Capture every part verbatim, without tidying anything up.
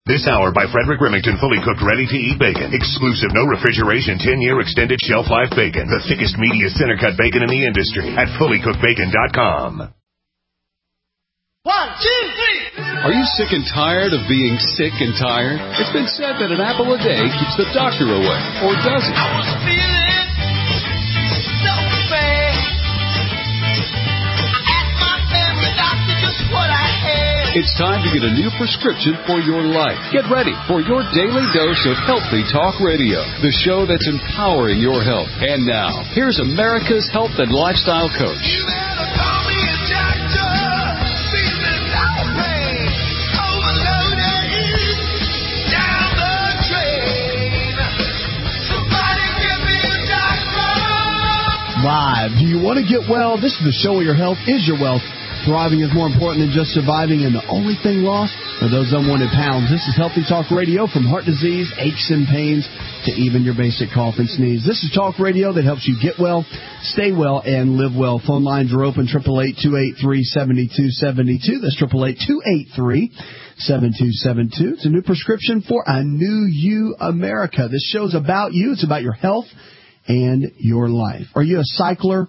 This hour by Frederick Remington, fully cooked, ready-to-eat bacon. Exclusive, no refrigeration, ten-year extended shelf life bacon. The thickest, meatiest center-cut bacon in the industry at fully cooked bacon dot com. One, two, three. Are you sick and tired of being sick and tired? It's been said that an apple a day keeps the doctor away, or does it? I was feeling so bad. I asked my family doctor just what I had. It's time to get a new prescription for your life. Get ready for your daily dose of Healthy Talk Radio, the show that's empowering your health. And now, here's America's health and lifestyle coach. You better call me a doctor. Feeling lonely, overloaded, down the drain. Somebody give me a doctor. Live. Do you want to get well? This is the show where your health is your wealth. Thriving is more important than just surviving, and the only thing lost are those unwanted pounds. This is Healthy Talk Radio, from heart disease, aches and pains, to even your basic cough and sneeze. This is talk radio that helps you get well, stay well, and live well. Phone lines are open, eight eight eight, two eight three, seven two seven two. That's eight eight eight, two eight three, seven two seven two. It's a new prescription for a new you, America. This show's about you. It's about your health and your life. Are you a cycler?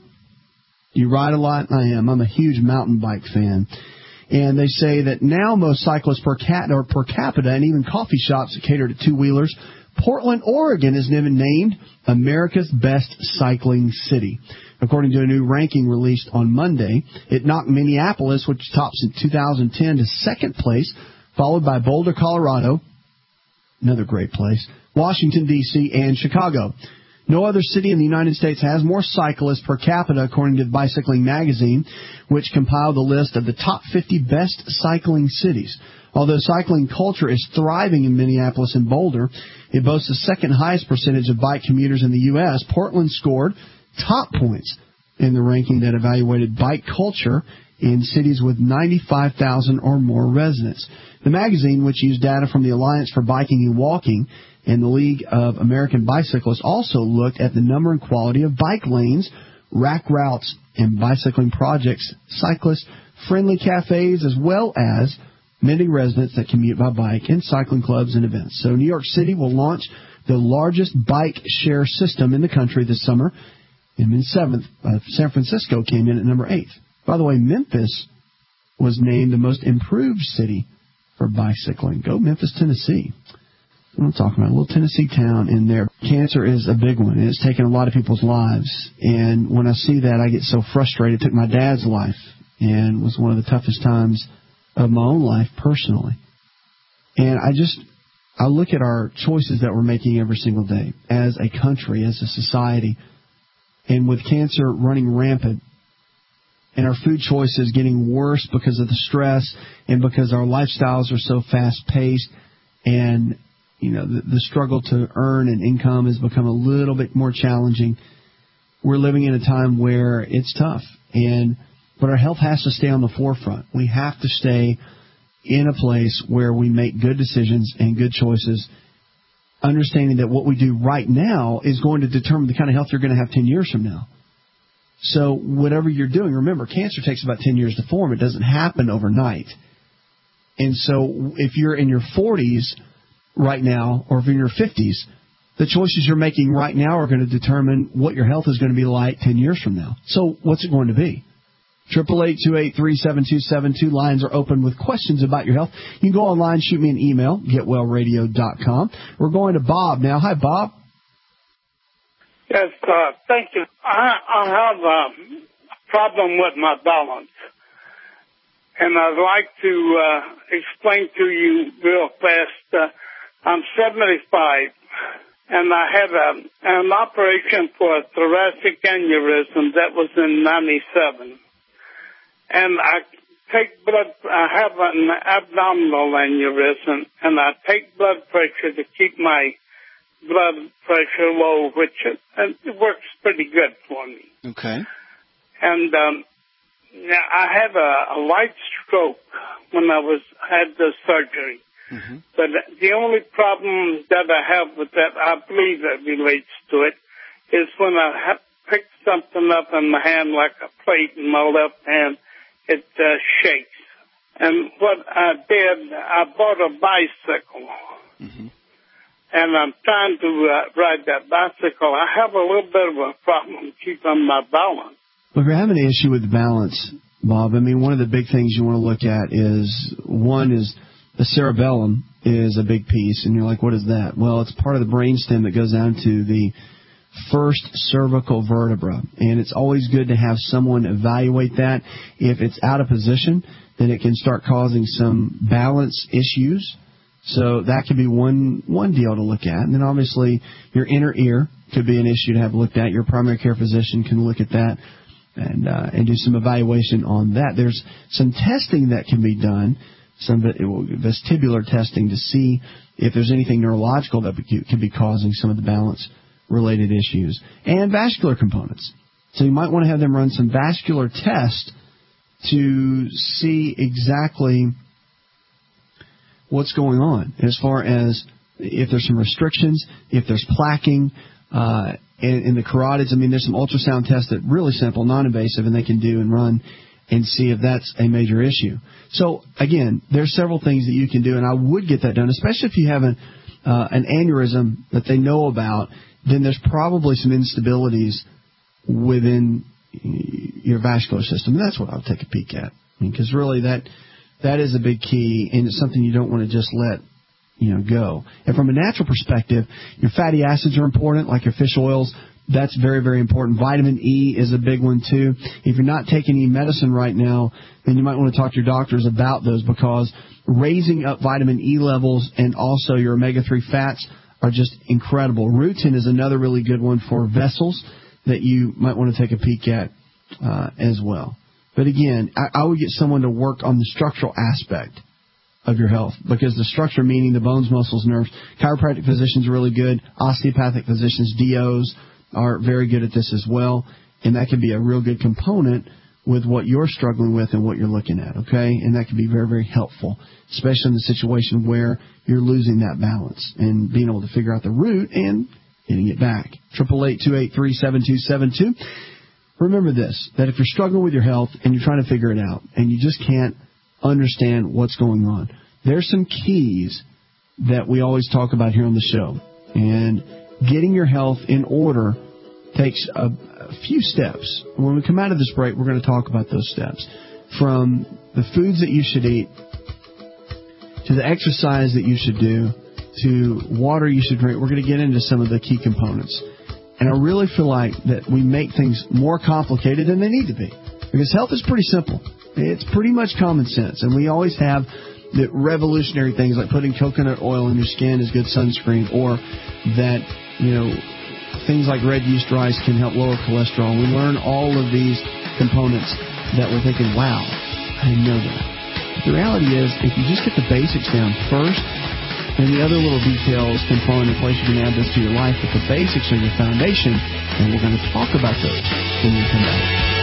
You ride a lot? I am. I'm a huge mountain bike fan. And they say that now most cyclists per, cat, or per capita, and even coffee shops that cater to two-wheelers, Portland, Oregon is named America's best cycling city. According to a new ranking released on Monday, it knocked Minneapolis, which tops in two thousand ten, to second place, followed by Boulder, Colorado, another great place, Washington, D C, and Chicago. No other city in the United States has more cyclists per capita, according to the Bicycling Magazine, which compiled a list of the top fifty best cycling cities. Although cycling culture is thriving in Minneapolis and Boulder, it boasts the second highest percentage of bike commuters in the U S Portland scored top points in the ranking that evaluated bike culture in cities with ninety-five thousand or more residents. The magazine, which used data from the Alliance for Biking and Walking and the League of American Bicyclists, also looked at the number and quality of bike lanes, rack routes, and bicycling projects, cyclist-friendly cafes, as well as many residents that commute by bike, and cycling clubs and events. So New York City will launch the largest bike share system in the country this summer. And in seventh, uh, San Francisco came in at number eight. By the way, Memphis was named the most improved city for bicycling. Go Memphis, Tennessee. I'm talking about a little Tennessee town in there. Cancer is a big one, and it's taken a lot of people's lives. And when I see that, I get so frustrated. It took my dad's life, and was one of the toughest times of my own life personally. And I just, I look at our choices that we're making every single day as a country, as a society, and with cancer running rampant, and our food choices getting worse because of the stress and because our lifestyles are so fast-paced, and you know, the, the struggle to earn an income has become a little bit more challenging. We're living in a time where it's tough, and but our health has to stay on the forefront. We have to stay in a place where we make good decisions and good choices, understanding that what we do right now is going to determine the kind of health you're going to have ten years from now. So whatever you're doing, remember, cancer takes about ten years to form. It doesn't happen overnight. And so if you're in your forties right now, or if you're in your fifties, the choices you're making right now are going to determine what your health is going to be like ten years from now. So what's it going to be? eight eight eight, two eight three, seven two seven two. Lines are open with questions about your health. You can go online, shoot me an email, get well radio dot com. We're going to Bob now. Hi, Bob. Yes, uh, thank you. I, I have a problem with my balance, and I'd like to uh, explain to you real fast. Uh, I'm seventy-five, and I had a, an operation for a thoracic aneurysm that was in ninety-seven. And I take blood, I have an abdominal aneurysm, and I take blood pressure to keep my blood pressure low, which it, it works pretty good for me. Okay. And um, I had a, a light stroke when I was had the surgery. Mm-hmm. But the only problem that I have with that, I believe that relates to it, is when I have pick something up in my hand like a plate in my left hand, it uh, shakes. And what I did, I bought a bicycle. Mm-hmm. And I'm trying to uh, ride that bicycle. I have a little bit of a problem keeping my balance. Well, if you're having an issue with the balance, Bob, I mean, one of the big things you want to look at is, one is the cerebellum is a big piece. And you're like, what is that? Well, it's part of the brainstem that goes down to the first cervical vertebra. And it's always good to have someone evaluate that. If it's out of position, then it can start causing some balance issues. So that could be one one deal to look at. And then obviously your inner ear could be an issue to have looked at. Your primary care physician can look at that and uh, and do some evaluation on that. There's some testing that can be done, some vestibular testing to see if there's anything neurological that could be causing some of the balance-related issues. And vascular components. So you might want to have them run some vascular tests to see exactly what's going on as far as if there's some restrictions, if there's plaquing uh, in, in the carotids. I mean, there's some ultrasound tests that are really simple, non-invasive, and they can do and run and see if that's a major issue. So, again, there's several things that you can do, and I would get that done, especially if you have an, uh, an aneurysm that they know about. Then there's probably some instabilities within your vascular system. And that's what I would take a peek at. I mean, because really that... That is a big key, and it's something you don't want to just let, you know, go. And from a natural perspective, your fatty acids are important, like your fish oils. That's very, very important. Vitamin E is a big one, too. If you're not taking any medicine right now, then you might want to talk to your doctors about those, because raising up vitamin E levels and also your omega three fats are just incredible. Rutin is another really good one for vessels that you might want to take a peek at uh, as well. But again, I, I would get someone to work on the structural aspect of your health, because the structure, meaning the bones, muscles, nerves. Chiropractic physicians are really good. Osteopathic physicians, D Os, are very good at this as well. And that can be a real good component with what you're struggling with and what you're looking at, okay? And that can be very, very helpful, especially in the situation where you're losing that balance and being able to figure out the root and getting it back. eight eight eight, two eight three, seven two seven two. Remember this, that if you're struggling with your health and you're trying to figure it out and you just can't understand what's going on, there's some keys that we always talk about here on the show. And getting your health in order takes a, a few steps. When we come out of this break, we're going to talk about those steps. From the foods that you should eat, to the exercise that you should do, to water you should drink. We're going to get into some of the key components. And I really feel like that we make things more complicated than they need to be. Because health is pretty simple. It's pretty much common sense. And we always have the revolutionary things like putting coconut oil in your skin as good sunscreen, or that, you know, things like red yeast rice can help lower cholesterol. We learn all of these components that we're thinking, wow, I didn't know that. But the reality is, if you just get the basics down first, and the other little details can fall into place, you can add this to your life, but the basics are your foundation, and we're going to talk about those when we come back.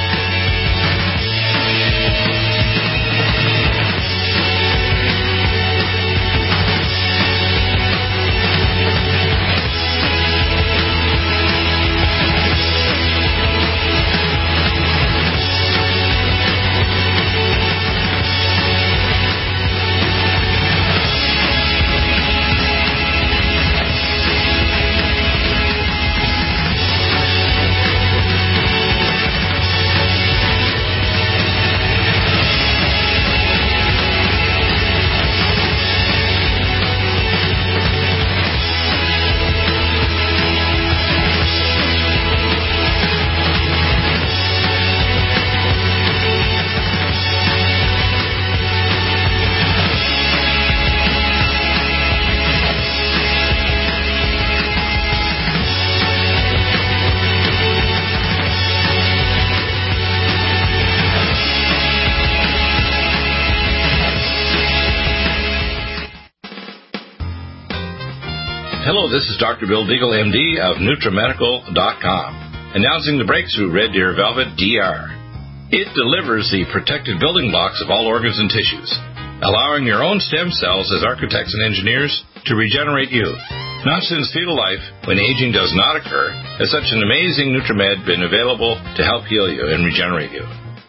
Hello, this is Doctor Bill Deagle, M D of NutriMedical dot com, announcing the breakthrough Red Deer Velvet D R. It delivers the protective building blocks of all organs and tissues, allowing your own stem cells as architects and engineers to regenerate you. Not since fetal life, when aging does not occur, has such an amazing NutriMed been available to help heal you and regenerate you.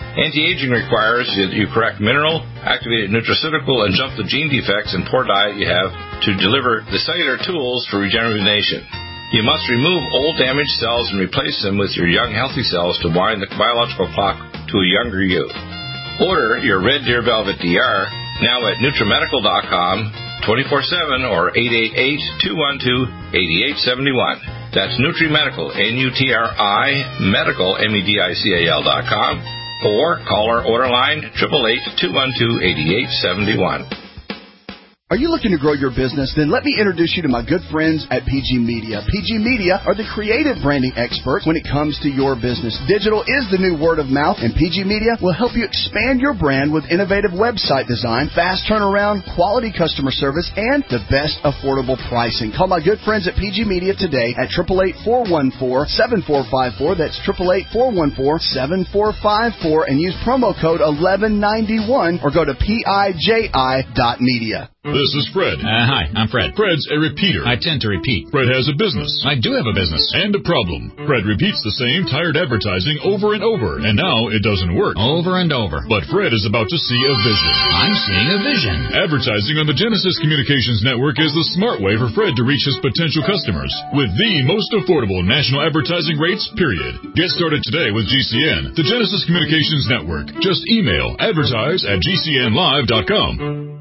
Anti-aging requires that you correct mineral, activated nutraceutical, and jump the gene defects in poor diet you have to deliver the cellular tools for rejuvenation. You must remove old damaged cells and replace them with your young healthy cells to wind the biological clock to a younger you. Order your Red Deer Velvet D R now at Nutramedical dot com, twenty-four seven or eight eight eight, two one two, eight eight seven one. That's Nutrimedical, N U T R I, medical, M E D I C A L dot com, or call our order line, eight eight eight, two one two, eight eight seven one. Are you looking to grow your business? Then let me introduce you to my good friends at P G Media. P G Media are the creative branding experts when it comes to your business. Digital is the new word of mouth, and P G Media will help you expand your brand with innovative website design, fast turnaround, quality customer service, and the best affordable pricing. Call my good friends at P G Media today at eight eight eight, four one four, seven four five four. That's eight eight eight, four one four, seven four five four, and use promo code eleven ninety-one or go to P I J I dot media. This is Fred. Uh, hi, I'm Fred. Fred's a repeater. I tend to repeat. Fred has a business. I do have a business. And a problem. Fred repeats the same tired advertising over and over, and now it doesn't work. Over and over. But Fred is about to see a vision. I'm seeing a vision. Advertising on the Genesis Communications Network is the smart way for Fred to reach his potential customers with the most affordable national advertising rates, period. Get started today with G C N, the Genesis Communications Network. Just email advertise at G C N live dot com.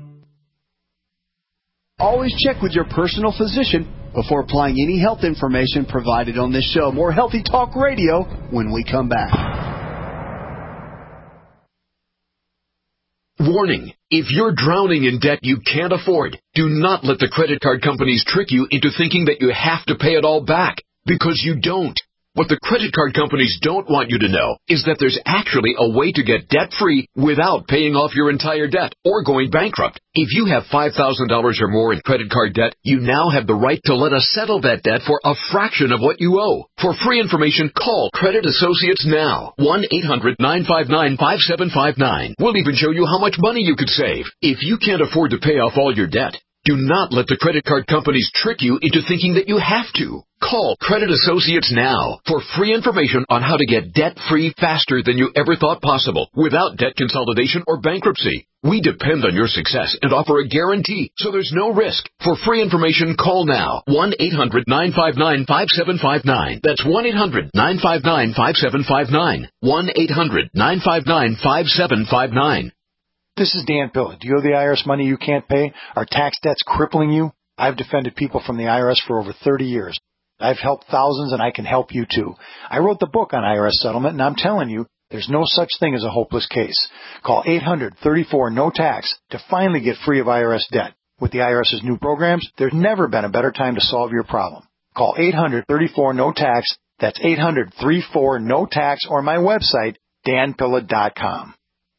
Always check with your personal physician before applying any health information provided on this show. More Healthy Talk Radio when we come back. Warning. If you're drowning in debt you can't afford, do not let the credit card companies trick you into thinking that you have to pay it all back, because you don't. What the credit card companies don't want you to know is that there's actually a way to get debt-free without paying off your entire debt or going bankrupt. If you have five thousand dollars or more in credit card debt, you now have the right to let us settle that debt for a fraction of what you owe. For free information, call Credit Associates now. one eight hundred, nine five nine, five seven five nine. We'll even show you how much money you could save. If you can't afford to pay off all your debt, do not let the credit card companies trick you into thinking that you have to. Call Credit Associates now for free information on how to get debt-free faster than you ever thought possible without debt consolidation or bankruptcy. We depend on your success and offer a guarantee, so there's no risk. For free information, call now. one eight hundred, nine five nine, five seven five nine. That's one eight hundred, nine five nine, five seven five nine. one eight hundred, nine five nine, five seven five nine. This is Dan Pilla. Do you owe the I R S money you can't pay? Are tax debts crippling you? I've defended people from the I R S for over thirty years. I've helped thousands, and I can help you too. I wrote the book on I R S settlement, and I'm telling you, there's no such thing as a hopeless case. Call eight hundred, thirty-four, no tax to finally get free of I R S debt. With the IRS's new programs, there's never been a better time to solve your problem. Call eight hundred, thirty-four, no tax. That's eight hundred, thirty-four, no tax, or my website, dan pilla dot com.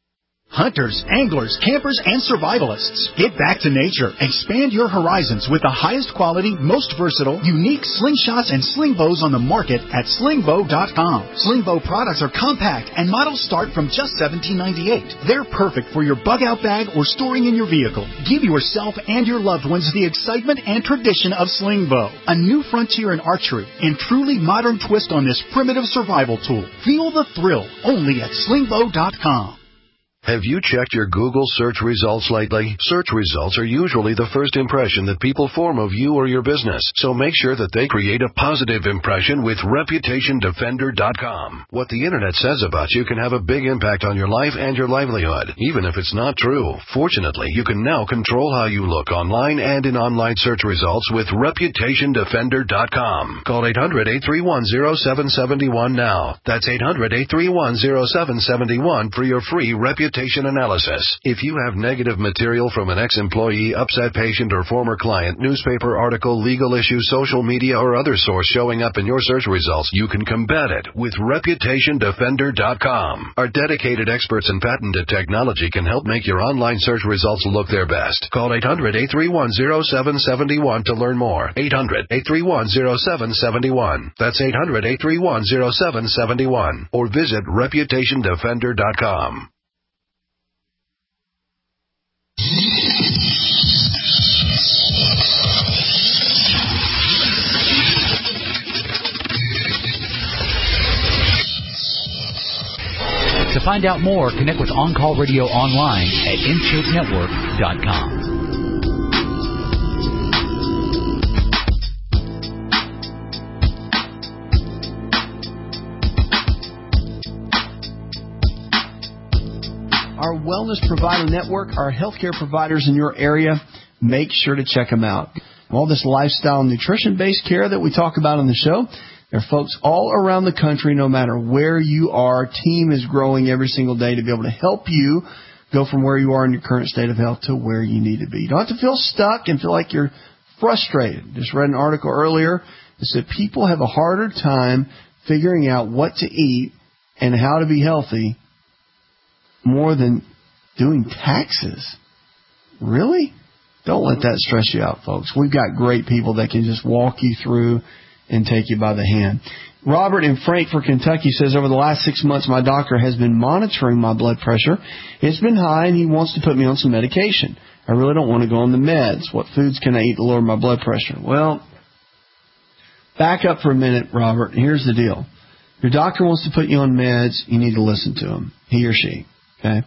Hunters, anglers, campers, and survivalists. Get back to nature. Expand your horizons with the highest quality, most versatile, unique slingshots and sling bows on the market at sling bow dot com. Sling bow products are compact and models start from just seventeen ninety-eight. They're perfect for your bug out bag or storing in your vehicle. Give yourself and your loved ones the excitement and tradition of sling bow, a new frontier in archery and truly modern twist on this primitive survival tool. Feel the thrill only at sling bow dot com. Have you checked your Google search results lately? Search results are usually the first impression that people form of you or your business, so make sure that they create a positive impression with reputation defender dot com. What the Internet says about you can have a big impact on your life and your livelihood, even if it's not true. Fortunately, you can now control how you look online and in online search results with reputation defender dot com. Call eight hundred, eight three one, zero seven seven one now. That's eight hundred, eight three one, zero seven seven one for your free reputation analysis. If you have negative material from an ex-employee, upset patient, or former client, newspaper article, legal issue, social media, or other source showing up in your search results, you can combat it with reputation defender dot com. Our dedicated experts in patented technology can help make your online search results look their best. Call eight hundred, eight three one, zero seven seven one to learn more. eight hundred, eight three one, zero seven seven one. That's eight hundred, eight three one, zero seven seven one. Or visit reputation defender dot com. To find out more, connect with On Call Radio online at in shape network dot com. Our Wellness Provider Network, our healthcare providers in your area, make sure to check them out. All this lifestyle and nutrition-based care that we talk about on the show, there are folks all around the country, no matter where you are. Team is growing every single day to be able to help you go from where you are in your current state of health to where you need to be. You don't have to feel stuck and feel like you're frustrated. Just read an article earlier that said people have a harder time figuring out what to eat and how to be healthy more than doing taxes. Really? Don't let that stress you out, folks. We've got great people that can just walk you through and take you by the hand. Robert in Frankfort, Kentucky says, over the last six months, my doctor has been monitoring my blood pressure. It's been high, and he wants to put me on some medication. I really don't want to go on the meds. What foods can I eat to lower my blood pressure? Well, back up for a minute, Robert. Here's the deal. Your doctor wants to put you on meds. You need to listen to him, he or she. Okay?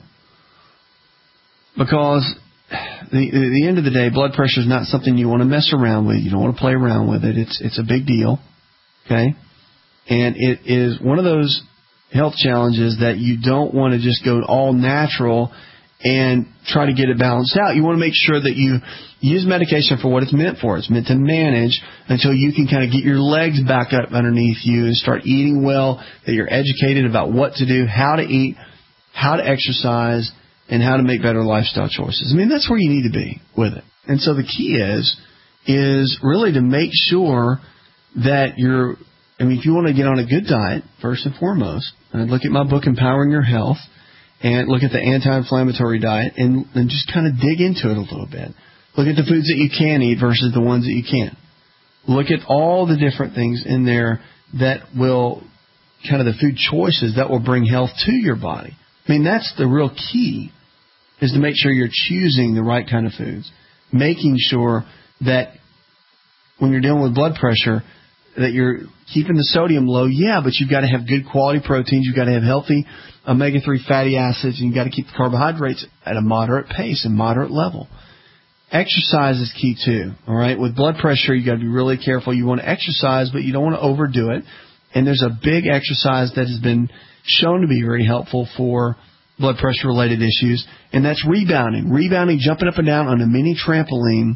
Because the, at the end of the day, blood pressure is not something you want to mess around with. You don't want to play around with it. It's it's a big deal. Okay? And it is one of those health challenges that you don't want to just go all natural and try to get it balanced out. You want to make sure that you use medication for what it's meant for. It's meant to manage until you can kind of get your legs back up underneath you and start eating well, that you're educated about what to do, how to eat, how to exercise, and how to make better lifestyle choices. I mean, that's where you need to be with it. And so the key is, is really to make sure that you're, I mean, if you want to get on a good diet, first and foremost, and look at my book, Empowering Your Health, and look at the anti-inflammatory diet, and, and just kind of dig into it a little bit. Look at the foods that you can eat versus the ones that you can't. Look at all the different things in there that will, kind of the food choices that will bring health to your body. I mean, that's the real key, is to make sure you're choosing the right kind of foods. Making sure that when you're dealing with blood pressure, that you're keeping the sodium low, yeah, but you've got to have good quality proteins. You've got to have healthy omega three fatty acids, and you've got to keep the carbohydrates at a moderate pace and moderate level. Exercise is key, too, all right? With blood pressure, you've got to be really careful. You want to exercise, but you don't want to overdo it. And there's a big exercise that has been shown to be very helpful for blood pressure-related issues, and that's rebounding. Rebounding, jumping up and down on a mini trampoline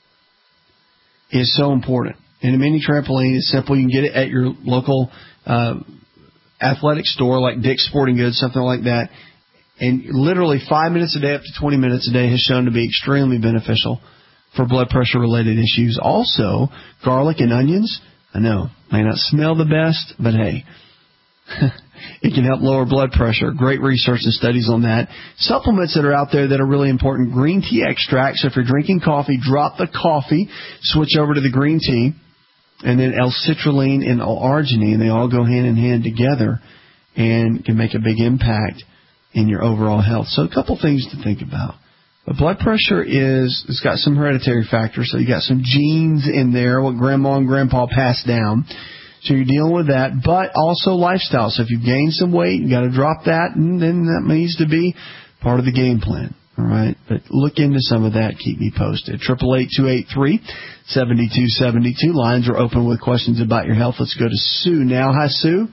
is so important. And a mini trampoline is simple. You can get it at your local uh, athletic store like Dick's Sporting Goods, something like that. And literally five minutes a day up to twenty minutes a day has shown to be extremely beneficial for blood pressure-related issues. Also, garlic and onions, I know, may not smell the best, but hey, it can help lower blood pressure. Great research and studies on that. Supplements that are out there that are really important. Green tea extract. So if you're drinking coffee, drop the coffee, switch over to the green tea. And then L-citrulline and L-arginine, they all go hand in hand together and can make a big impact in your overall health. So a couple things to think about. But blood pressure is, it's got some hereditary factors. So you got some genes in there, what grandma and grandpa passed down. So you're dealing with that, but also lifestyle. So if you've gained some weight, you got to drop that, and then that needs to be part of the game plan. All right, but look into some of that. Keep me posted. Triple eight two eight three seventy two seventy two. Lines are open with questions about your health. Let's go to Sue now. Hi, Sue.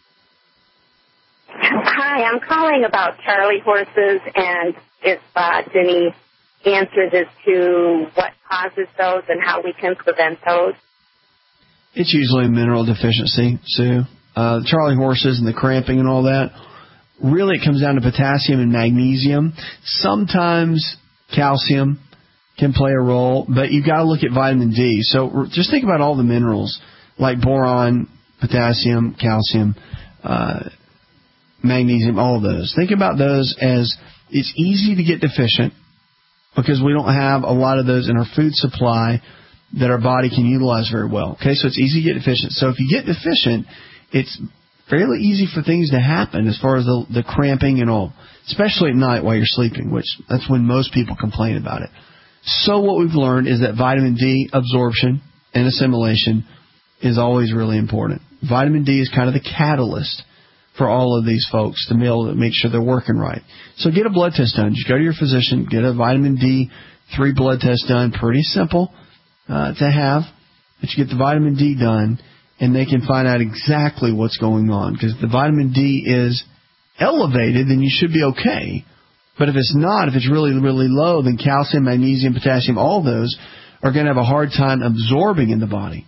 Hi, I'm calling about Charlie horses, and if uh, any answers as to what causes those and how we can prevent those. It's usually a mineral deficiency, Sue. Uh, the Charlie horses and the cramping and all that, really it comes down to potassium and magnesium. Sometimes calcium can play a role, but you've got to look at vitamin D. So just think about all the minerals like boron, potassium, calcium, uh, magnesium, all of those. Think about those as it's easy to get deficient because we don't have a lot of those in our food supply that our body can utilize very well. Okay, so it's easy to get deficient. So if you get deficient, it's fairly easy for things to happen as far as the, the cramping and all, especially at night while you're sleeping, which that's when most people complain about it. So what we've learned is that vitamin D absorption and assimilation is always really important. Vitamin D is kind of the catalyst for all of these folks to be able to make sure they're working right. So get a blood test done. Just go to your physician, get a vitamin D three blood test done. Pretty simple uh, to have, but you get the vitamin D done, and they can find out exactly what's going on. Because if the vitamin D is elevated, then you should be okay. But if it's not, if it's really, really low, then calcium, magnesium, potassium, all those are going to have a hard time absorbing in the body.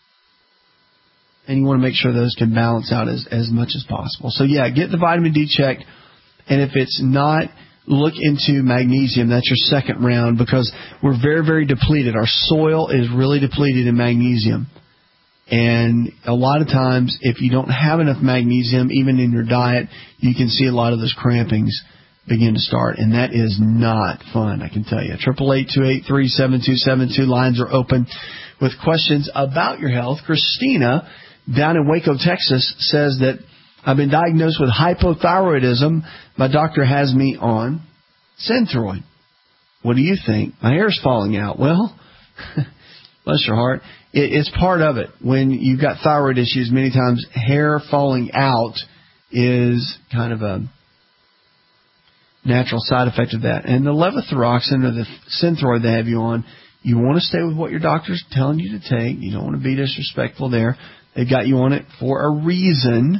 And you want to make sure those can balance out as, as much as possible. So, yeah, get the vitamin D checked. And if it's not, look into magnesium. That's your second round, because we're very, very depleted. Our soil is really depleted in magnesium. And a lot of times, if you don't have enough magnesium, even in your diet, you can see a lot of those crampings begin to start. And that is not fun, I can tell you. eight eight eight, two eight three, seven two seven two. Lines are open with questions about your health. Christina down in Waco, Texas, says that I've been diagnosed with hypothyroidism. My doctor has me on Synthroid. What do you think? My hair's falling out. Well, bless your heart. It, it's part of it. When you've got thyroid issues, many times hair falling out is kind of a natural side effect of that. And the levothyroxine or the Synthroid they have you on, you want to stay with what your doctor's telling you to take. You don't want to be disrespectful there. They've got you on it for a reason,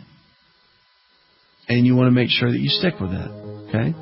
and you want to make sure that you stick with it, okay?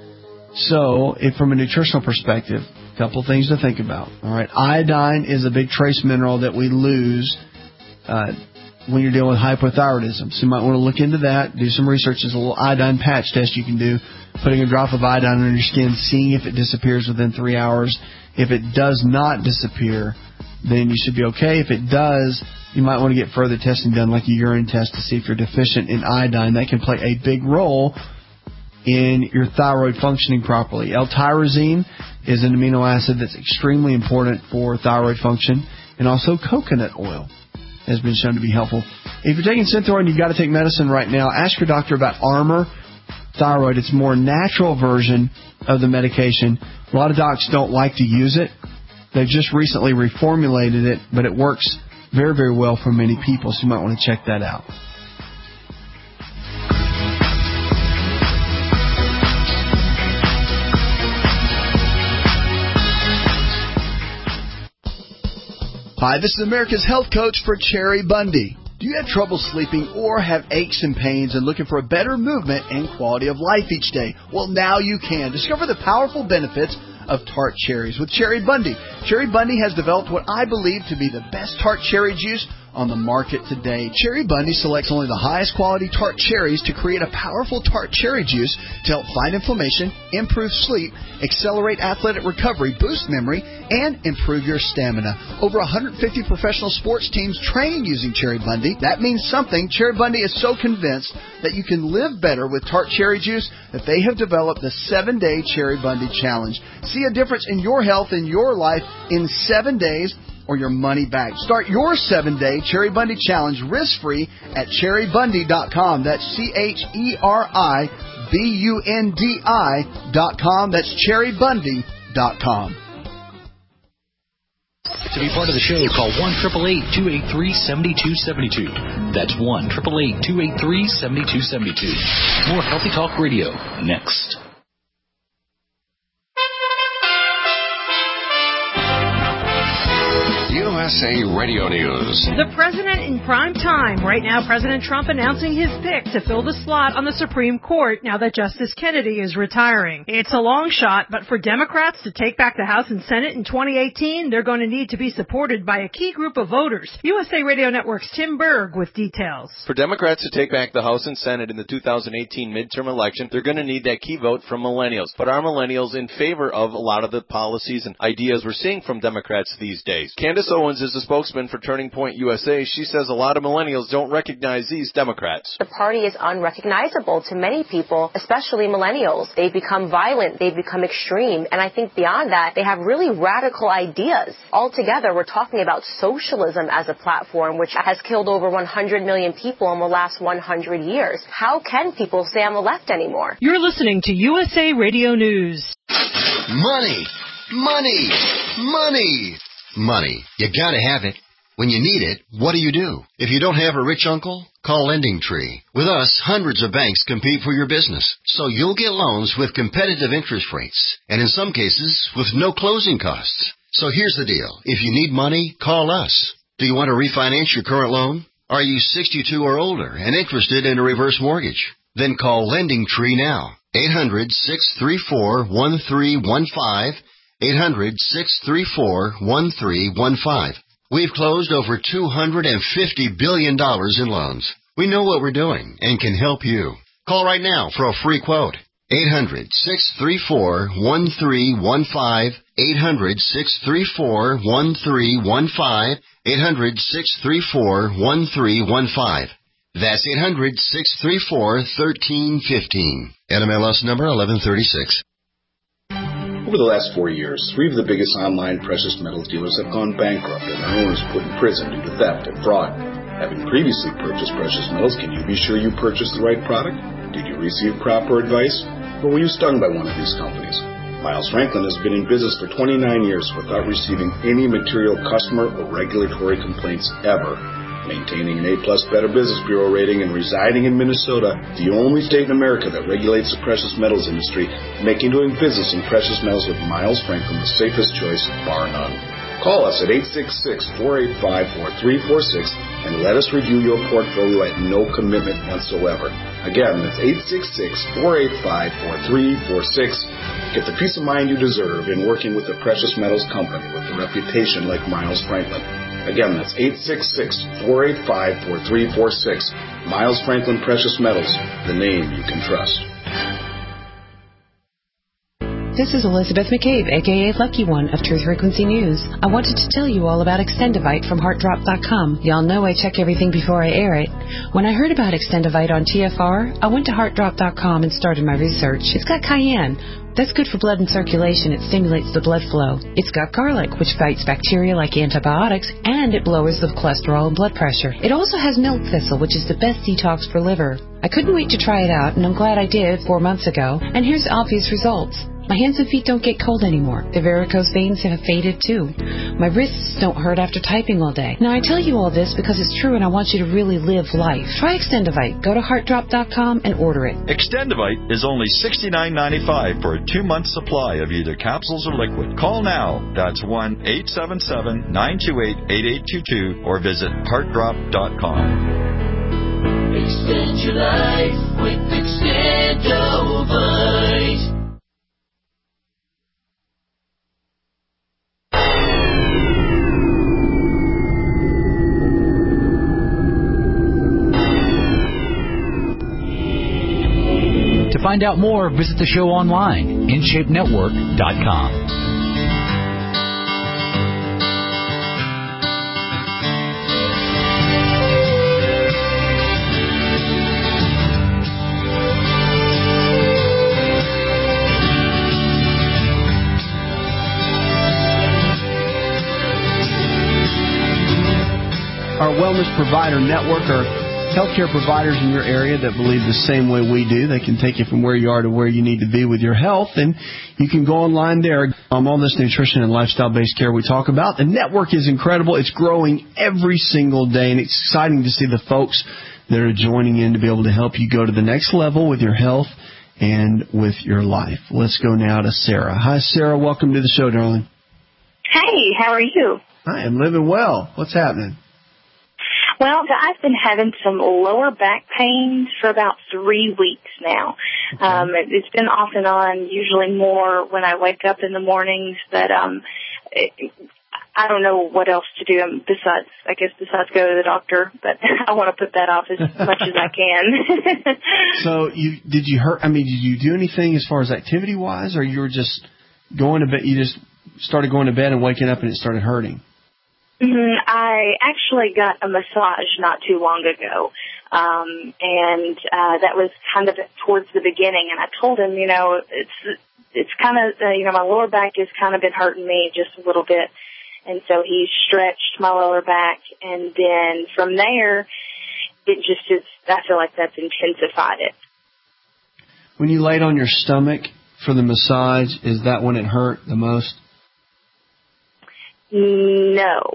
So, if from a nutritional perspective, a couple of things to think about. All right, iodine is a big trace mineral that we lose uh, when you're dealing with hypothyroidism. So you might want to look into that, do some research. There's a little iodine patch test you can do, putting a drop of iodine on your skin, seeing if it disappears within three hours. If it does not disappear, then you should be okay. If it does, you might want to get further testing done, like a urine test, to see if you're deficient in iodine. That can play a big role in your thyroid functioning properly. L-tyrosine is an amino acid that's extremely important for thyroid function, and also coconut oil has been shown to be helpful. If you're taking Synthroid and you've got to take medicine right now, ask your doctor about Armour Thyroid. It's a more natural version of the medication. A lot of docs don't like to use it. They've just recently reformulated it, but it works very, very well for many people, so you might want to check that out. Hi, this is America's Health Coach for Cherry Bundy. Do you have trouble sleeping or have aches and pains and looking for a better movement and quality of life each day? Well, now you can. Discover the powerful benefits of tart cherries with Cherry Bundy. Cherry Bundy has developed what I believe to be the best tart cherry juice on the market today. Cherry Bundy selects only the highest quality tart cherries to create a powerful tart cherry juice to help fight inflammation, improve sleep, accelerate athletic recovery, boost memory, and improve your stamina. Over one hundred fifty professional sports teams train using Cherry Bundy. That means something. Cherry Bundy is so convinced that you can live better with tart cherry juice that they have developed the seven-day Cherry Bundy Challenge. See a difference in your health and your life in seven days or your money back. Start your seven-day Cherry Bundy Challenge risk-free at cherry bundy dot com. That's C H E R I B U N D I dot com. That's cherry bundy dot com. To be part of the show, call one eight eight eight, two eight three, seven two seven two. That's one eight eight eight, two eight three, seven two seven two. More Healthy Talk Radio next. U S A Radio News. The president in prime time. Right now, President Trump announcing his pick to fill the slot on the Supreme Court now that Justice Kennedy is retiring. It's a long shot, but for Democrats to take back the House and Senate in twenty eighteen, they're going to need to be supported by a key group of voters. U S A Radio Network's Tim Berg with details. For Democrats to take back the House and Senate in the two thousand eighteen midterm election, they're going to need that key vote from millennials. But are millennials in favor of a lot of the policies and ideas we're seeing from Democrats these days? Candace Owens is a spokesman for Turning Point U S A. She says a lot of millennials don't recognize these Democrats. The party is unrecognizable to many people, especially millennials. They've become violent. They've become extreme. And I think beyond that, they have really radical ideas. Altogether, we're talking about socialism as a platform, which has killed over one hundred million people in the last one hundred years. How can people stay on the left anymore? You're listening to U S A Radio News. Money, money, money. Money. You gotta have it. When you need it, what do you do? If you don't have a rich uncle, call LendingTree. With us, hundreds of banks compete for your business, so you'll get loans with competitive interest rates, and in some cases, with no closing costs. So here's the deal. If you need money, call us. Do you want to refinance your current loan? Are you sixty-two or older and interested in a reverse mortgage? Then call LendingTree now. eight hundred, six three four, one three one five. eight hundred, six three four, one three one five. We've closed over two hundred fifty billion dollars in loans. We know what we're doing and can help you. Call right now for a free quote. eight hundred, six three four, one three one five. eight hundred, six three four, one three one five. eight hundred, six three four, one three one five. That's eight hundred, six three four, one three one five. N M L S number eleven thirty-six. Over the last four years, three of the biggest online precious metals dealers have gone bankrupt and their owners put in prison due to theft and fraud. Having previously purchased precious metals, can you be sure you purchased the right product? Did you receive proper advice? Or were you stung by one of these companies? Miles Franklin has been in business for twenty-nine years without receiving any material customer or regulatory complaints ever. Maintaining an A-plus Better Business Bureau rating and residing in Minnesota, the only state in America that regulates the precious metals industry, making doing business in precious metals with Miles Franklin the safest choice, bar none. Call us at eight six six, four eight five, four three four six and let us review your portfolio at no commitment whatsoever. Again, that's eight six six, four eight five, four three four six. Get the peace of mind you deserve in working with a precious metals company with a reputation like Miles Franklin. Again, that's eight six six, four eight five, four three four six. Miles Franklin Precious Metals, the name you can trust. This is Elizabeth McCabe, a k a. Lucky One of Truth Frequency News. I wanted to tell you all about Extendivite from Heart Drop dot com. Y'all know I check everything before I air it. When I heard about Extendivite on T F R, I went to Heart Drop dot com and started my research. It's got cayenne. That's good for blood and circulation. It stimulates the blood flow. It's got garlic, which fights bacteria like antibiotics, and it lowers the cholesterol and blood pressure. It also has milk thistle, which is the best detox for liver. I couldn't wait to try it out, and I'm glad I did four months ago. And here's the obvious results. My hands and feet don't get cold anymore. The varicose veins have faded too. My wrists don't hurt after typing all day. Now I tell you all this because it's true and I want you to really live life. Try Extendivite. Go to Heart Drop dot com and order it. Extendivite is only sixty-nine ninety-five for a two-month supply of either capsules or liquid. Call now. That's one eight seven seven, nine two eight, eight eight two two or visit Heart Drop dot com. Extend your life with Extendivite. To find out more, visit the show online, in shape network dot com. Our Wellness Provider Network are healthcare providers in your area that believe the same way we do. They can take you from where you are to where you need to be with your health, and you can go online there. Um, all this nutrition and lifestyle-based care we talk about. The network is incredible. It's growing every single day, and it's exciting to see the folks that are joining in to be able to help you go to the next level with your health and with your life. Let's go now to Sarah. Hi, Sarah. Welcome to the show, darling. Hey, how are you? I am living well. What's happening? Well, I've been having some lower back pains for about three weeks now. Okay. Um, it, it's been off and on, usually more when I wake up in the mornings, but um, it, I don't know what else to do besides, I guess, besides go to the doctor, but I want to put that off as much as I can. So you did you hurt, I mean, did you do anything as far as activity-wise, or you were just going to bed, you just started going to bed and waking up and it started hurting? Mm-hmm. I actually got a massage not too long ago, um, and uh, that was kind of towards the beginning. And I told him, you know, it's it's kind of, uh, you know, my lower back has kind of been hurting me just a little bit. And so he stretched my lower back, and then from there, it just is, I feel like that's intensified it. When you laid on your stomach for the massage, is that when it hurt the most? No.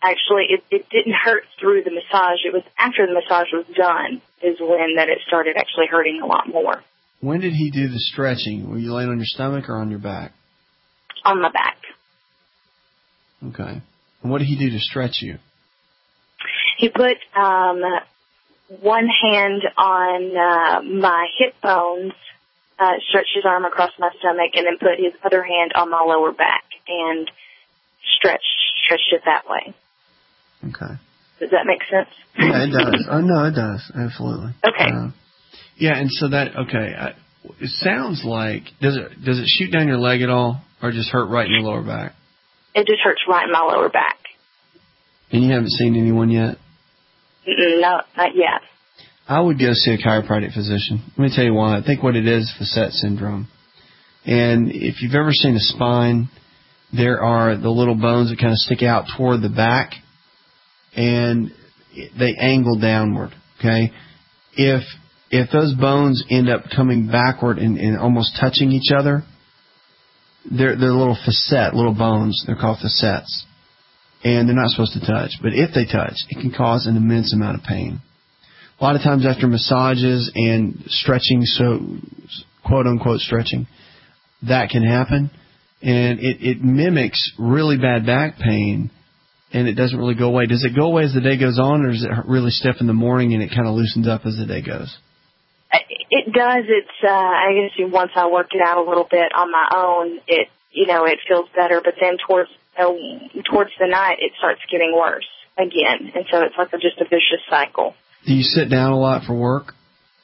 Actually, it, it didn't hurt through the massage. It was after the massage was done is when that it started actually hurting a lot more. When did he do the stretching? Were you laying on your stomach or on your back? On my back. Okay. And what did he do to stretch you? He put um, one hand on uh, my hip bones, uh, stretched his arm across my stomach, and then put his other hand on my lower back and stretched stretched it that way. Okay. Does that make sense? Yeah, it does. Oh, no, it does. Absolutely. Okay. Uh, yeah, and so that, okay, I, it sounds like, does it does it shoot down your leg at all, or just hurt right in your lower back? It just hurts right in my lower back. And you haven't seen anyone yet? Mm-mm, no, not yet. I would go see a chiropractic physician. Let me tell you why. I think what it is, facet syndrome. And if you've ever seen a spine, there are the little bones that kind of stick out toward the back, and they angle downward, okay? If if those bones end up coming backward and, and almost touching each other, they're, they're little facet, little bones. They're called facets. And they're not supposed to touch. But if they touch, it can cause an immense amount of pain. A lot of times after massages and stretching, so quote-unquote stretching, that can happen. And it, it mimics really bad back pain, and it doesn't really go away. Does it go away as the day goes on, or is it really stiff in the morning and it kind of loosens up as the day goes? It does. It's, uh, I guess once I work it out a little bit on my own, it, you know, it feels better. But then towards, uh, towards the night, it starts getting worse again. And so it's like a, just a vicious cycle. Do you sit down a lot for work?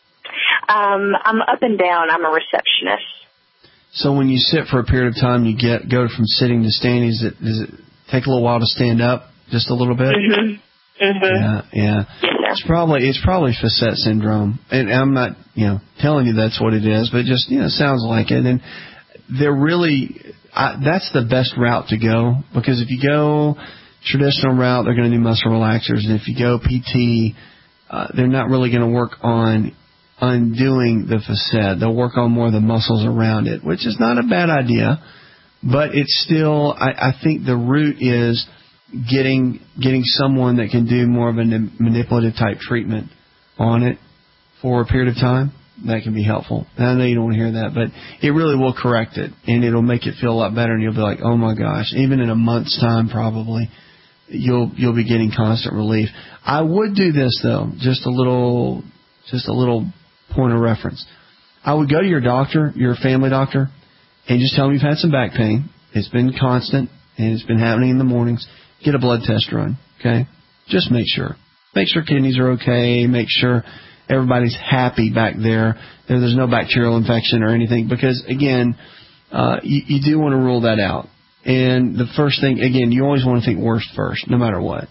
Um, I'm up and down. I'm a receptionist. So when you sit for a period of time, you get go from sitting to standing. Does it, does it take a little while to stand up, just a little bit? Mm-hmm. Mm-hmm. Yeah, yeah. It's probably it's probably facet syndrome, and I'm not you know telling you that's what it is, but it just you know sounds like it. And they're really I, that's the best route to go, because if you go traditional route, they're going to do muscle relaxers, and if you go P T, uh, they're not really going to work on undoing the facet. They'll work on more of the muscles around it, which is not a bad idea, but it's still I, I think the root is getting getting someone that can do more of a manipulative type treatment on it for a period of time. That can be helpful. And I know you don't want to hear that, but it really will correct it, and it'll make it feel a lot better, and you'll be like, oh my gosh, even in a month's time probably, you'll you'll be getting constant relief. I would do this though, just a little just a little point of reference. I would go to your doctor, your family doctor, and just tell them you've had some back pain. It's been constant, and it's been happening in the mornings. Get a blood test run, okay? Just make sure. Make sure kidneys are okay. Make sure everybody's happy back there. There's no bacterial infection or anything, because, again, uh, you, you do want to rule that out. And the first thing, again, you always want to think worst first, no matter what.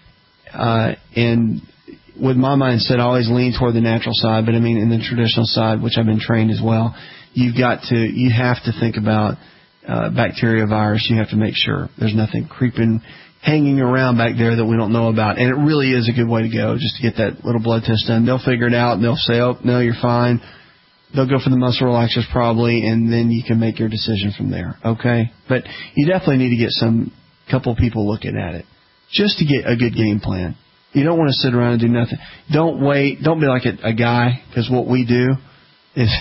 Uh, and with my mindset, I always lean toward the natural side, but, I mean, in the traditional side, which I've been trained as well, you've got to, you have to think about uh, bacteria, virus. You have to make sure there's nothing creeping hanging around back there that we don't know about. And it really is a good way to go, just to get that little blood test done. They'll figure it out, and they'll say, oh, no, you're fine. They'll go for the muscle relaxers probably, and then you can make your decision from there, okay? But you definitely need to get some couple people looking at it, just to get a good game plan. You don't want to sit around and do nothing. Don't wait. Don't be like a, a guy, because what we do is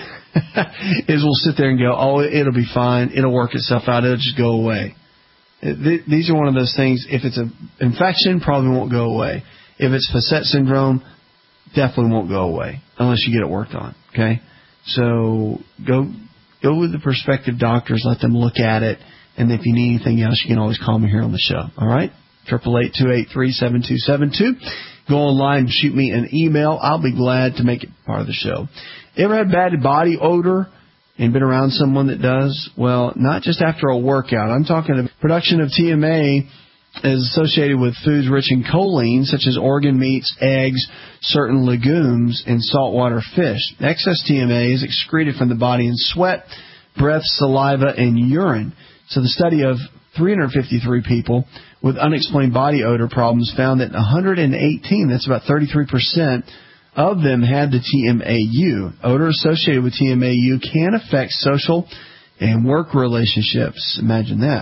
is we'll sit there and go, oh, it'll be fine. It'll work itself out. It'll just go away. These are one of those things, if it's an infection, probably won't go away. If it's facet syndrome, definitely won't go away unless you get it worked on, okay? So go go with the prospective doctors, let them look at it, and if you need anything else, you can always call me here on the show, all right? eight eight eight, two eight three, seven two seven two. Go online and shoot me an email. I'll be glad to make it part of the show. Ever had bad body odor and been around someone that does? Well, not just after a workout. I'm talking about production of T M A is associated with foods rich in choline, such as organ meats, eggs, certain legumes, and saltwater fish. Excess T M A is excreted from the body in sweat, breath, saliva, and urine. So the study of three hundred fifty-three people with unexplained body odor problems found that one hundred eighteen, that's about thirty-three percent, of them had the T M A U. Odor associated with T M A U can affect social and work relationships. Imagine that.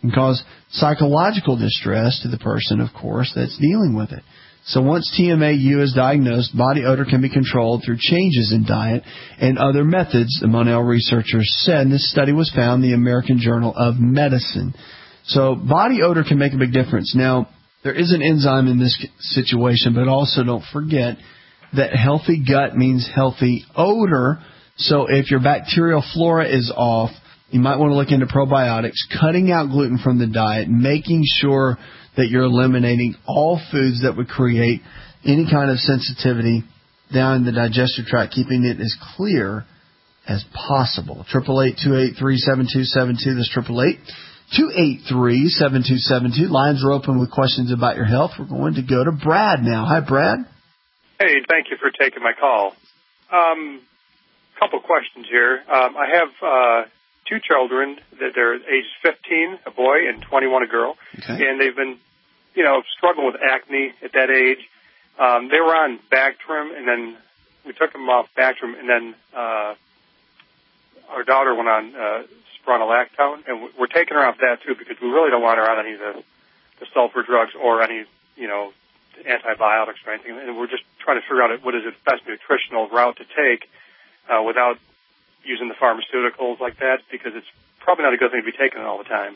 and cause psychological distress to the person, of course, that's dealing with it. So once T M A U is diagnosed, body odor can be controlled through changes in diet and other methods, the Monell researchers said. And this study was found in the American Journal of Medicine. So body odor can make a big difference. Now, there is an enzyme in this situation, but also don't forget that healthy gut means healthy odor. So if your bacterial flora is off, you might want to look into probiotics, cutting out gluten from the diet, making sure that you're eliminating all foods that would create any kind of sensitivity down in the digestive tract, keeping it as clear as possible. Triple eight two eight three seven two seven two. That's triple eight two eight three seven two seven two. Lines are open with questions about your health. We're going to go to Brad now. Hi, Brad. Hey, thank you for taking my call. Um, couple questions here. Um, I have uh, two children that they're aged fifteen, a boy, and twenty-one, a girl. Okay. And they've been, you know, struggling with acne at that age. Um, they were on Bactrim, and then we took them off Bactrim, and then uh, our daughter went on uh, spironolactone, and we're taking her off that too because we really don't want her on any of the, the sulfur drugs or any, you know, antibiotics or anything. And we're just trying to figure out what is the best nutritional route to take uh, without using the pharmaceuticals like that, because it's probably not a good thing to be taking it all the time.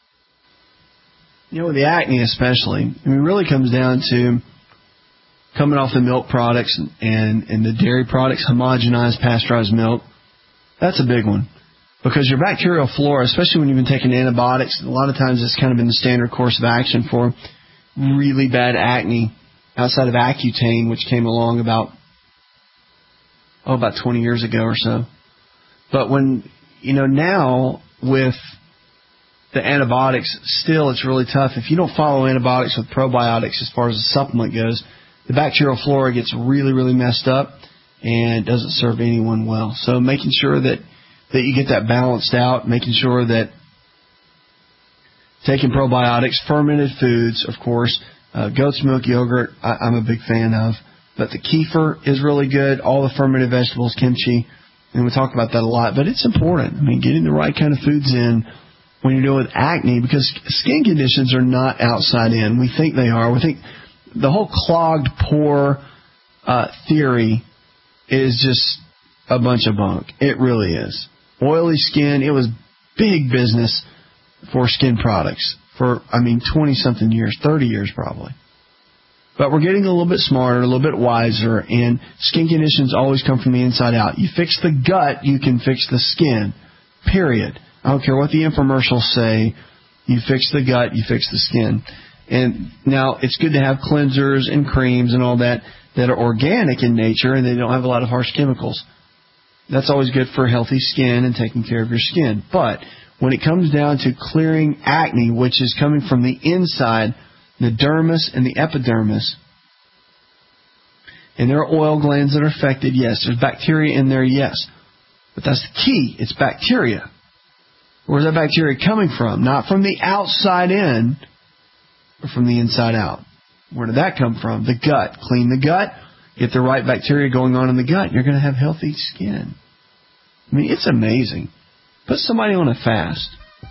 You know, with the acne especially, I mean, it really comes down to coming off the milk products and, and, and the dairy products, homogenized, pasteurized milk. That's a big one. Because your bacterial flora, especially when you've been taking antibiotics, a lot of times it's kind of been the standard course of action for really bad acne outside of Accutane, which came along about, oh, about twenty years ago or so. But when, you know, now with the antibiotics, still it's really tough. If you don't follow antibiotics with probiotics as far as the supplement goes, the bacterial flora gets really, really messed up and doesn't serve anyone well. So making sure that, that you get that balanced out, making sure that taking probiotics, fermented foods, of course, uh, goat's milk, yogurt, I, I'm a big fan of. But the kefir is really good, all the fermented vegetables, kimchi, and we talk about that a lot. But it's important. I mean, getting the right kind of foods in when you're dealing with acne, because skin conditions are not outside in. We think they are. We think the whole clogged pore uh, theory is just a bunch of bunk. It really is. Oily skin, it was big business for skin products for, I mean, twenty-something years, thirty years probably. But we're getting a little bit smarter, a little bit wiser, and skin conditions always come from the inside out. You fix the gut, you can fix the skin, period. I don't care what the infomercials say. You fix the gut, you fix the skin. And now it's good to have cleansers and creams and all that that are organic in nature and they don't have a lot of harsh chemicals. That's always good for healthy skin and taking care of your skin. But when it comes down to clearing acne, which is coming from the inside, the dermis and the epidermis, and there are oil glands that are affected, yes. There's bacteria in there, yes. But that's the key. It's bacteria. Where's that bacteria coming from? Not from the outside in, but from the inside out. Where did that come from? The gut. Clean the gut. Get the right bacteria going on in the gut. You're going to have healthy skin. I mean, it's amazing. Put somebody on a fast.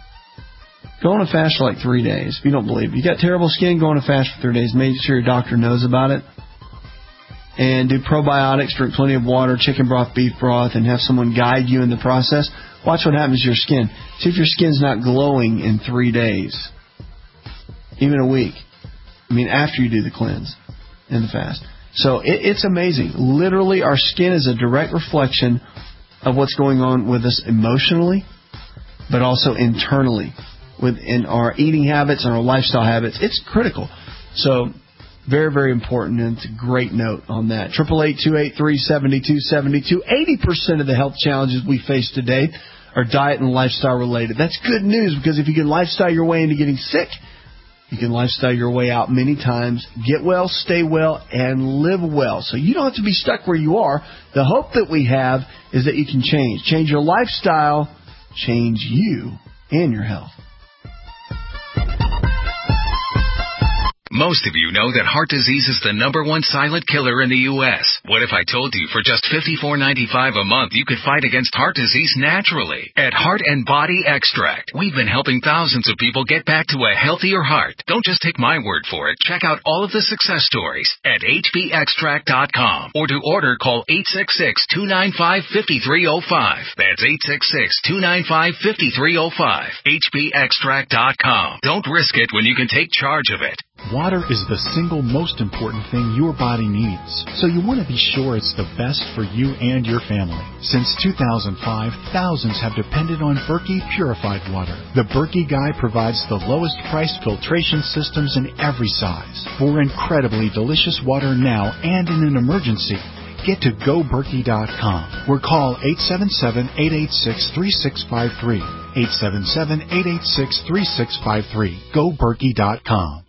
Go on a fast for like three days. If you don't believe it. You got terrible skin, go on a fast for three days. Make sure your doctor knows about it. And do probiotics, drink plenty of water, chicken broth, beef broth, and have someone guide you in the process. Watch what happens to your skin. See if your skin's not glowing in three days. Even a week. I mean, after you do the cleanse and the fast. So it, it's amazing. Literally, our skin is a direct reflection of what's going on with us emotionally, but also internally within our eating habits and our lifestyle habits. It's critical. So very, very important, and it's a great note on that. Triple eight two eight three seventy two seventy two. Eighty percent of the health challenges we face today are diet and lifestyle related. That's good news, because if you can lifestyle your way into getting sick, you can lifestyle your way out many times. Get well, stay well, and live well. So you don't have to be stuck where you are. The hope that we have is that you can change. Change your lifestyle, change you and your health. Most of you know that heart disease is the number one silent killer in the U S What if I told you for just fifty-four ninety-five a month you could fight against heart disease naturally? At Heart and Body Extract, we've been helping thousands of people get back to a healthier heart. Don't just take my word for it. Check out all of the success stories at H B extract dot com, or to order, call eight six six, two nine five, five three zero five. That's eight six six, two nine five, five three zero five. H B extract dot com. Don't risk it when you can take charge of it. Water is the single most important thing your body needs, so you want to be sure it's the best for you and your family. Since two thousand five, thousands have depended on Berkey purified water. The Berkey Guy provides the lowest priced filtration systems in every size for incredibly delicious water now and in an emergency. Get to go berkey dot com or call eight seven seven, eight eight six, three six five three. eight seven seven, eight eight six, three six five three. go berkey dot com.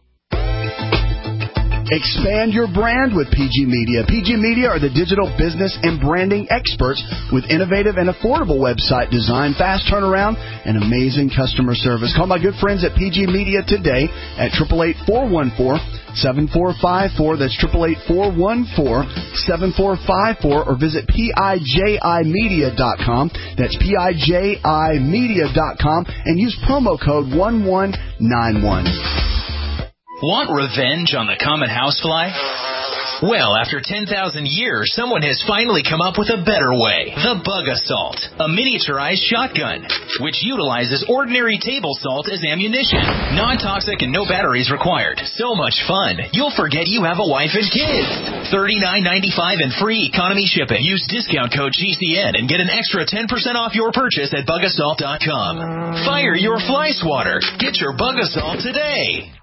Expand your brand with P G Media. P G Media are the digital business and branding experts with innovative and affordable website design, fast turnaround, and amazing customer service. Call my good friends at P G Media today at eight eight eight, four one four, seven four five four. That's eight eight eight, four one four, seven four five four, or visit P I J I media dot com. That's P I J I media dot com and use promo code one one nine one. Want revenge on the common housefly? Well, after ten thousand years, someone has finally come up with a better way. The Bug Assault, a miniaturized shotgun, which utilizes ordinary table salt as ammunition. Non-toxic and no batteries required. So much fun, you'll forget you have a wife and kids. thirty-nine ninety-five and free economy shipping. Use discount code G C N and get an extra ten percent off your purchase at bug assault dot com. Fire your fly swatter. Get your Bug Assault today.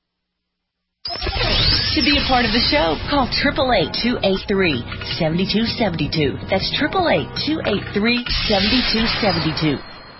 To be a part of the show, call eight eight eight, two eight three, seven two seven two. That's eight eight eight, two eight three, seven two seven two.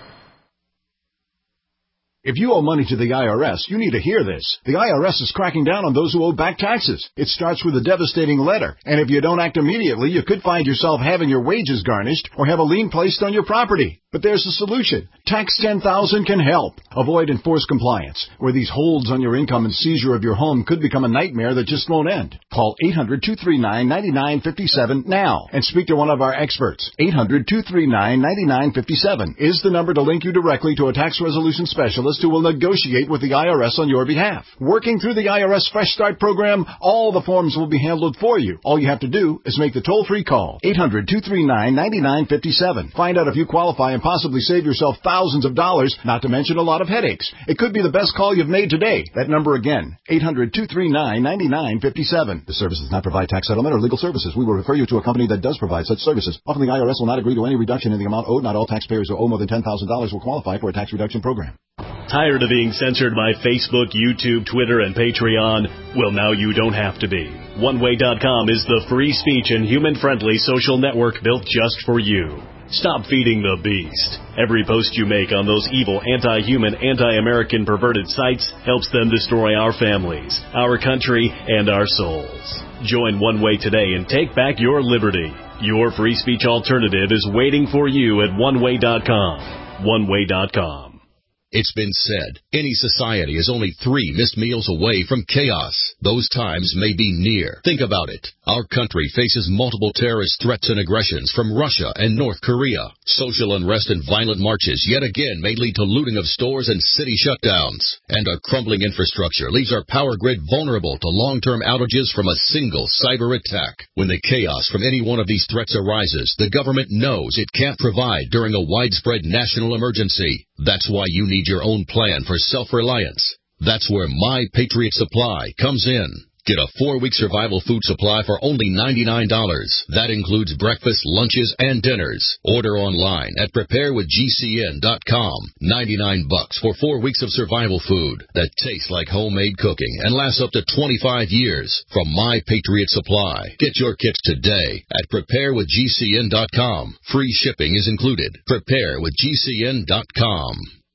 If you owe money to the I R S, you need to hear this. The I R S is cracking down on those who owe back taxes. It starts with a devastating letter, and if you don't act immediately, you could find yourself having your wages garnished or have a lien placed on your property. But there's a solution. Tax ten thousand can help. Avoid enforced compliance, where these holds on your income and seizure of your home could become a nightmare that just won't end. Call eight hundred, two three nine, nine nine five seven now and speak to one of our experts. eight hundred, two three nine, nine nine five seven is the number to link you directly to a tax resolution specialist who will negotiate with the I R S on your behalf. Working through the I R S Fresh Start program, all the forms will be handled for you. All you have to do is make the toll-free call. eight hundred, two three nine, nine nine five seven. Find out if you qualify and possibly save yourself thousands of dollars, not to mention a lot of headaches. It could be the best call you've made today. That number again, eight hundred, two three nine, nine nine five seven. The service does not provide tax settlement or legal services. We will refer you to a company that does provide such services. Often the I R S will not agree to any reduction in the amount owed. Not all taxpayers who owe more than ten thousand dollars will qualify for a tax reduction program. Tired of being censored by Facebook, YouTube, Twitter, and Patreon? Well, now you don't have to be. one way dot com is the free speech and human-friendly social network built just for you. Stop feeding the beast. Every post you make on those evil, anti-human, anti-American perverted sites helps them destroy our families, our country, and our souls. Join One Way today and take back your liberty. Your free speech alternative is waiting for you at one way dot com. one way dot com. It's been said, any society is only three missed meals away from chaos. Those times may be near. Think about it. Our country faces multiple terrorist threats and aggressions from Russia and North Korea. Social unrest and violent marches yet again may lead to looting of stores and city shutdowns. And a crumbling infrastructure leaves our power grid vulnerable to long-term outages from a single cyber attack. When the chaos from any one of these threats arises, the government knows it can't provide during a widespread national emergency. That's why you need your own plan for self-reliance. That's where My Patriot Supply comes in. Get a four-week survival food supply for only ninety-nine dollars. That includes breakfast, lunches, and dinners. Order online at prepare with G C N dot com. ninety-nine bucks for four weeks of survival food that tastes like homemade cooking and lasts up to twenty-five years from My Patriot Supply. Get your kits today at prepare with G C N dot com. Free shipping is included. prepare with G C N dot com.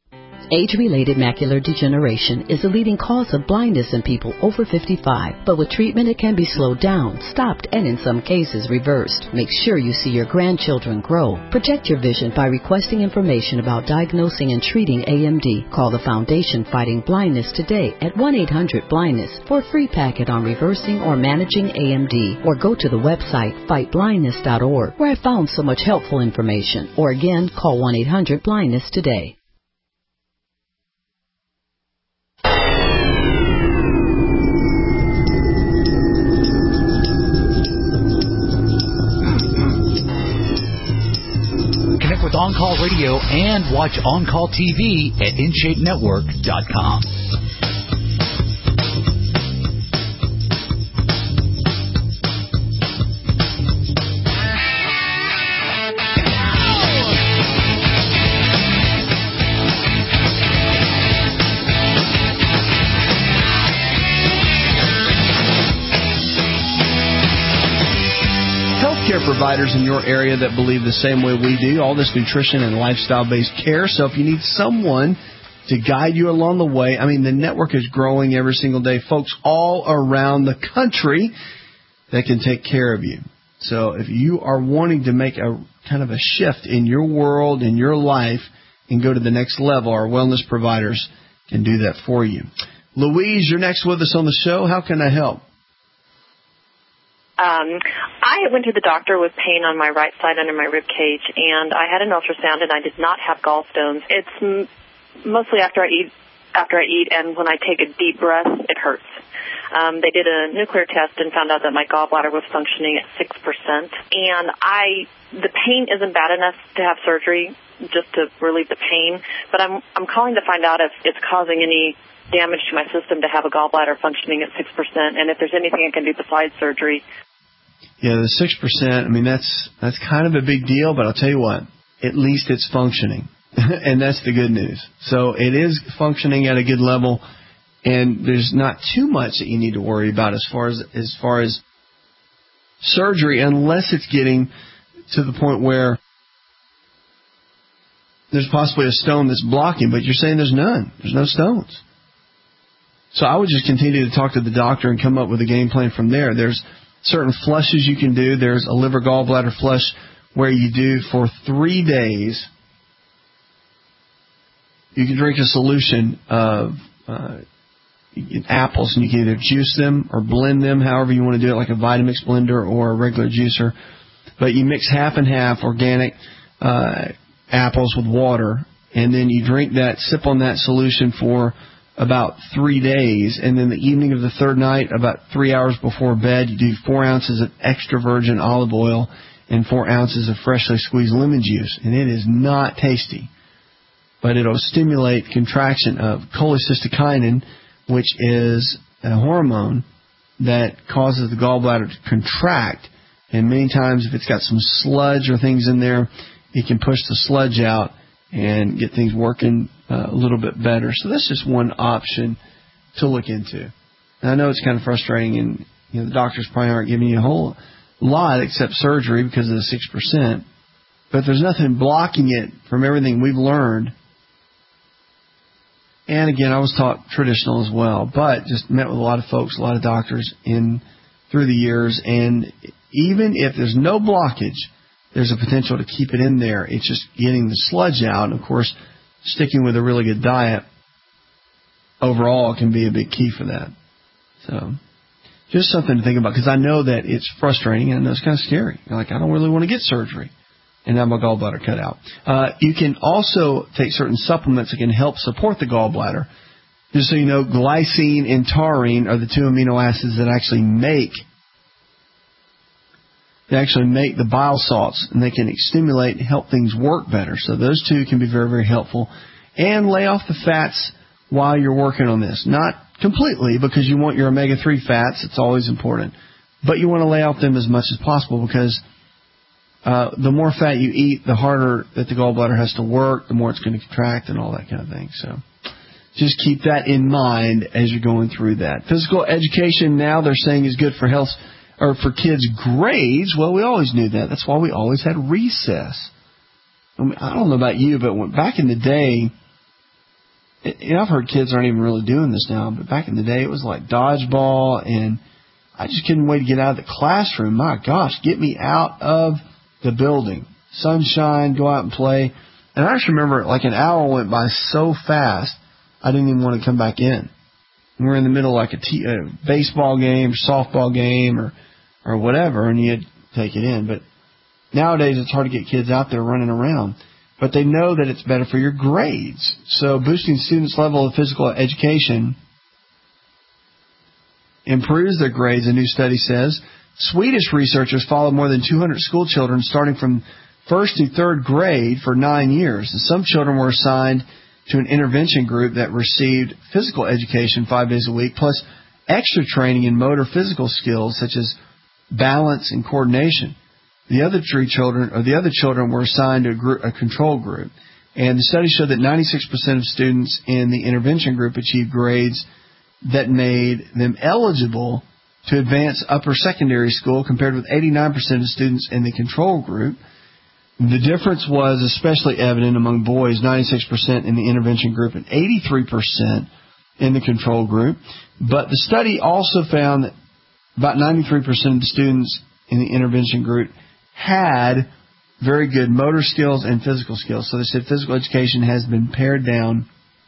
Age-related macular degeneration is the leading cause of blindness in people over fifty-five, but with treatment it can be slowed down, stopped, and in some cases reversed. Make sure you see your grandchildren grow. Protect your vision by requesting information about diagnosing and treating A M D. Call the Foundation Fighting Blindness today at one eight hundred blindness for a free packet on reversing or managing A M D, or go to the website fight blindness dot org, where I found so much helpful information. Or again, call one eight hundred blindness today. Connect with On Call Radio and watch On Call T V at in shape network dot com. Providers in your area that believe the same way we do, all this nutrition and lifestyle-based care. So if you need someone to guide you along the way, I mean, the network is growing every single day. Folks all around the country that can take care of you. So if you are wanting to make a kind of a shift in your world, in your life, and go to the next level, our wellness providers can do that for you. Louise, you're next with us on the show. How can I help? Um, I went to the doctor with pain on my right side under my rib cage, and I had an ultrasound, and I did not have gallstones. It's m- mostly after I eat, after I eat, and when I take a deep breath, it hurts. Um, they did a nuclear test and found out that my gallbladder was functioning at six percent, and I, the pain isn't bad enough to have surgery just to relieve the pain, but I'm I'm calling to find out if it's causing any damage to my system to have a gallbladder functioning at six percent, and if there's anything I can do besides surgery. Yeah, the six percent, I mean, that's that's kind of a big deal, but I'll tell you what, at least it's functioning, and that's the good news. So it is functioning at a good level, and there's not too much that you need to worry about as far as as far as surgery, unless it's getting to the point where there's possibly a stone that's blocking, but you're saying there's none. There's no stones. So I would just continue to talk to the doctor and come up with a game plan from there. There's certain flushes you can do. There's a liver gallbladder flush where you do for three days. You can drink a solution of uh, apples, and you can either juice them or blend them, however you want to do it, like a Vitamix blender or a regular juicer. But you mix half and half organic uh, apples with water, and then you drink that, sip on that solution for about three days, and then the evening of the third night, about three hours before bed, you do four ounces of extra virgin olive oil and four ounces of freshly squeezed lemon juice. And it is not tasty, but it'll stimulate contraction of cholecystokinin, which is a hormone that causes the gallbladder to contract. And many times, if it's got some sludge or things in there, it can push the sludge out and get things working uh, a little bit better. So that's just one option to look into. And I know it's kind of frustrating, and you know the doctors probably aren't giving you a whole lot except surgery because of the six percent. But there's nothing blocking it from everything we've learned. And again, I was taught traditional as well, but just met with a lot of folks, a lot of doctors in through the years, and even if there's no blockage, there's a potential to keep it in there. It's just getting the sludge out. And, of course, sticking with a really good diet overall can be a big key for that. So just something to think about, because I know that it's frustrating and I know it's kind of scary. You're like, I don't really want to get surgery and have my gallbladder cut out. Uh, you can also take certain supplements that can help support the gallbladder. Just so you know, glycine and taurine are the two amino acids that actually make They actually make the bile salts, and they can stimulate and help things work better. So those two can be very, very helpful. And lay off the fats while you're working on this. Not completely, because you want your omega three fats. It's always important. But you want to lay off them as much as possible, because uh, the more fat you eat, the harder that the gallbladder has to work, the more it's going to contract and all that kind of thing. So just keep that in mind as you're going through that. Physical education now, they're saying, is good for health or for kids' grades. Well, we always knew that. That's why we always had recess. I mean, I don't know about you, but when, back in the day, and I've heard kids aren't even really doing this now, but back in the day it was like dodgeball, and I just couldn't wait to get out of the classroom. My gosh, get me out of the building. Sunshine, go out and play. And I just remember like an hour went by so fast, I didn't even want to come back in. And we're in the middle of like a, t- a baseball game, softball game, or or whatever, and you had to take it in. But nowadays it's hard to get kids out there running around. But they know that it's better for your grades. So boosting students' level of physical education improves their grades, a new study says. Swedish researchers followed more than two hundred school children starting from first to third grade for nine years. And some children were assigned to an intervention group that received physical education five days a week, plus extra training in motor physical skills such as balance and coordination. The other three children, or the other children, were assigned to a, group, a control group, and the study showed that ninety-six percent of students in the intervention group achieved grades that made them eligible to advance upper secondary school, compared with eighty-nine percent of students in the control group. The difference was especially evident among boys, ninety-six percent in the intervention group and eighty-three percent in the control group. But the study also found that about ninety-three percent of the students in the intervention group had very good motor skills and physical skills. So they said physical education has been pared down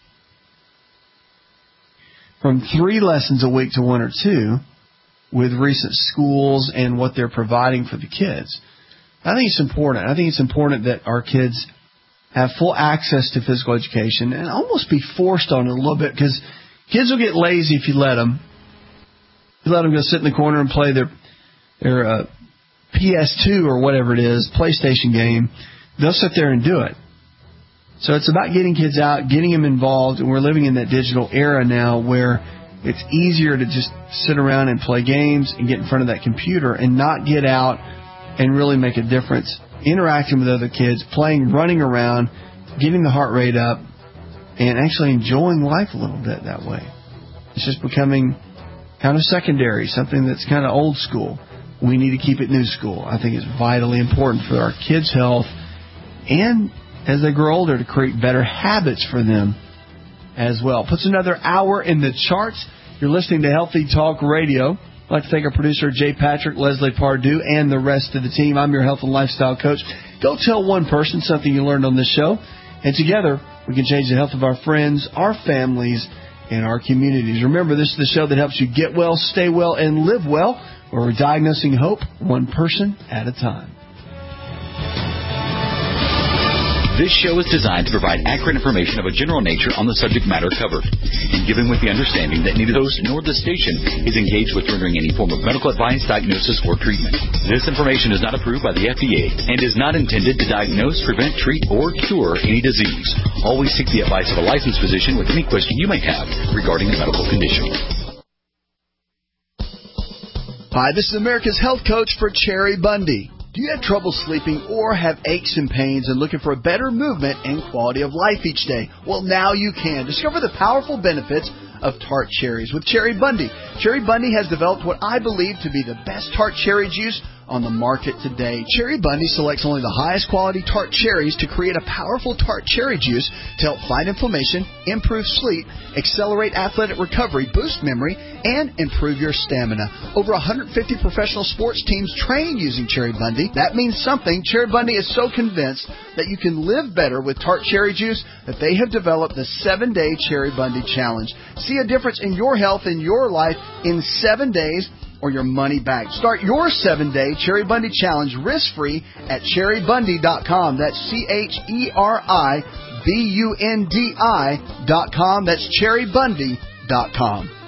from three lessons a week to one or two with recent schools and what they're providing for the kids. I think it's important. I think it's important that our kids have full access to physical education and almost be forced on it a little bit, because kids will get lazy if you let them. You let them go sit in the corner and play their their uh, P S two or whatever it is, PlayStation game. They'll sit there and do it. So it's about getting kids out, getting them involved, and we're living in that digital era now where it's easier to just sit around and play games and get in front of that computer and not get out and really make a difference, interacting with other kids, playing, running around, getting the heart rate up, and actually enjoying life a little bit that way. It's just becoming kind of secondary, something that's kind of old school. We need to keep it new school. I think it's vitally important for our kids' health and as they grow older to create better habits for them as well. Puts another hour in the charts. You're listening to Healthy Talk Radio. I'd like to thank our producer, Jay Patrick, Leslie Pardue, and the rest of the team. I'm your health and lifestyle coach. Go tell one person something you learned on this show, and together we can change the health of our friends, our families, and our communities. Remember, this is the show that helps you get well, stay well, and live well, where we're diagnosing hope one person at a time. This show is designed to provide accurate information of a general nature on the subject matter covered, and given with the understanding that neither the host nor the station is engaged with rendering any form of medical advice, diagnosis, or treatment. This information is not approved by the F D A and is not intended to diagnose, prevent, treat, or cure any disease. Always seek the advice of a licensed physician with any question you may have regarding a medical condition. Hi, this is America's health coach for Cherry Bundy. Do you have trouble sleeping or have aches and pains and looking for a better movement and quality of life each day? Well, now you can. Discover the powerful benefits of tart cherries with Cherry Bundy. Cherry Bundy has developed what I believe to be the best tart cherry juice on the market today. Cherry Bundy selects only the highest quality tart cherries to create a powerful tart cherry juice to help fight inflammation, improve sleep, accelerate athletic recovery, boost memory, and improve your stamina. Over one hundred fifty professional sports teams train using Cherry Bundy. That means something. Cherry Bundy is so convinced that you can live better with tart cherry juice that they have developed the seven-day Cherry Bundy Challenge. See a difference in your health and your life in seven days or your money back. Start your seven-day Cherry Bundy Challenge risk-free at cherry bundy dot com. That's C H E R I B U N D I dot com. That's cherry bundy dot com.